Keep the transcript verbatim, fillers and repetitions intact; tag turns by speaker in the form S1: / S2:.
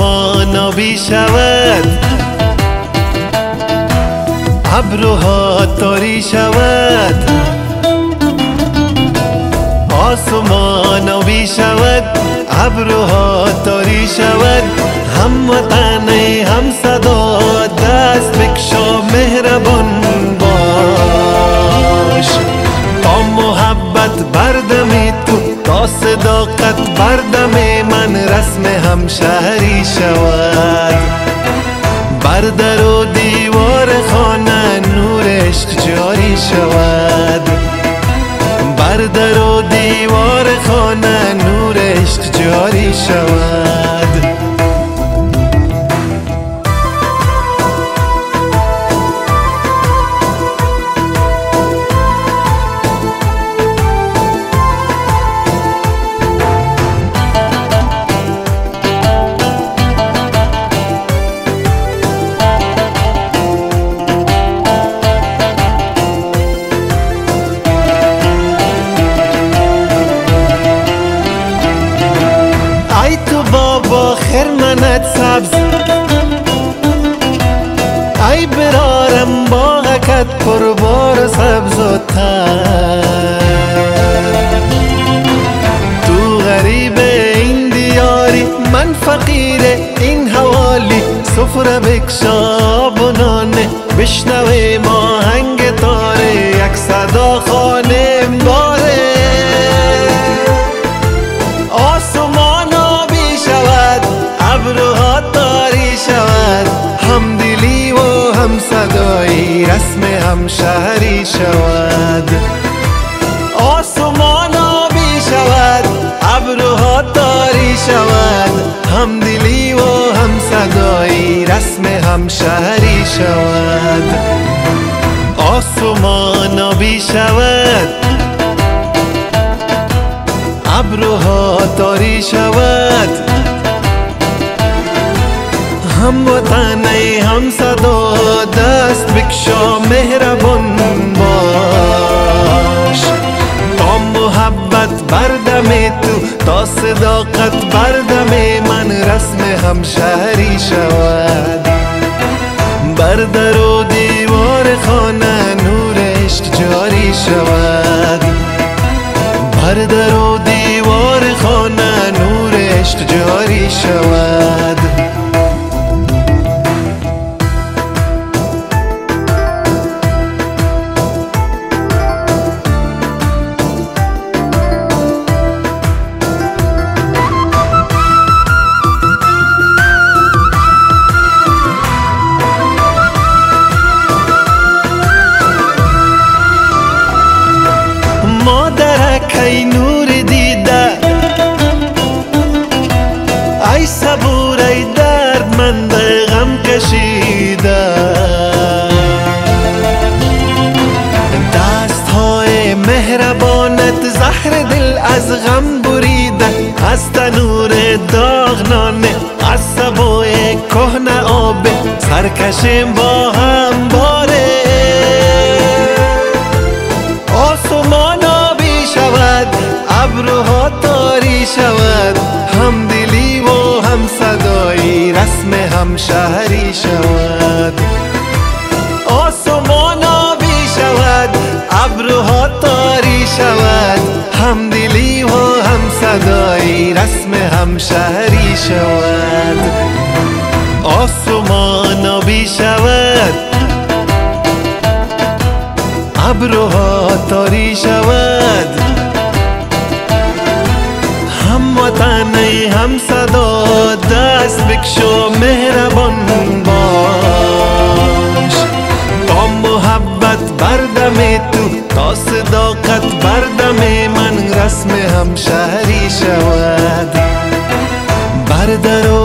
S1: آسمان آبی شود، ابروها تاری شود. آسمان آبی شود، ابروها تاری شود. هم وطن هم صدا دست بکشا مهربان باش. تا محبت بردم تو، تا صداقت بردم من رسم همشهری شود. بر در و دیوار خانه نور عشق جاری شود. بر در و دیوار خانه نور عشق جاری شود. ای تو بابا خرمنت سبز، ای برارم باغکت پربار سبز و تر. تو غریب این دیاری، من فقیر این حوالی. سفره بکشا بنانه، بشنوه ماهنگ تاره، یک صدا خانه باره. آسمان آبی شود، ابروها تاری شود. هم دلی و هم صدایی رسم همشهری شود. آسمان آبی شود، ابروها تاری شود. هم دلی و هم صدایی رسم همشهری شود. آسمان آبی شود، ابروها تاری شود. هم وطن هم صدا دست بکشا مهربان باش. تا محبت بردم تو، تا صداقت بردم من رسم همشهری شود. بر در و دیوار خانه نور عشق جاری شود. بر در و دیوار خانه نور عشق جاری شود. مادرک ای نور دیده، ای صبور ای دردمند غم کشیده. دست های مهربانت زهر دل از غم بریده. از تنور داغنانه، از سبوی کهنه آب، سرکشیم با هم باره. آسمان آبی شود، ابروها تاری شود. هم دلی و هم صدایی رسم همشهری شود. آسمان آبی شود، ابروها تاری شود. هم دلی و هم صدایی رسم همشهری شود. آسمان آبی شود، ابروها تاری شود. هم وطن هم صدا دست بکشا مهربان باش. تا محبت بردم تو، تا صداقت بردم من رسم همشهری شود. بر در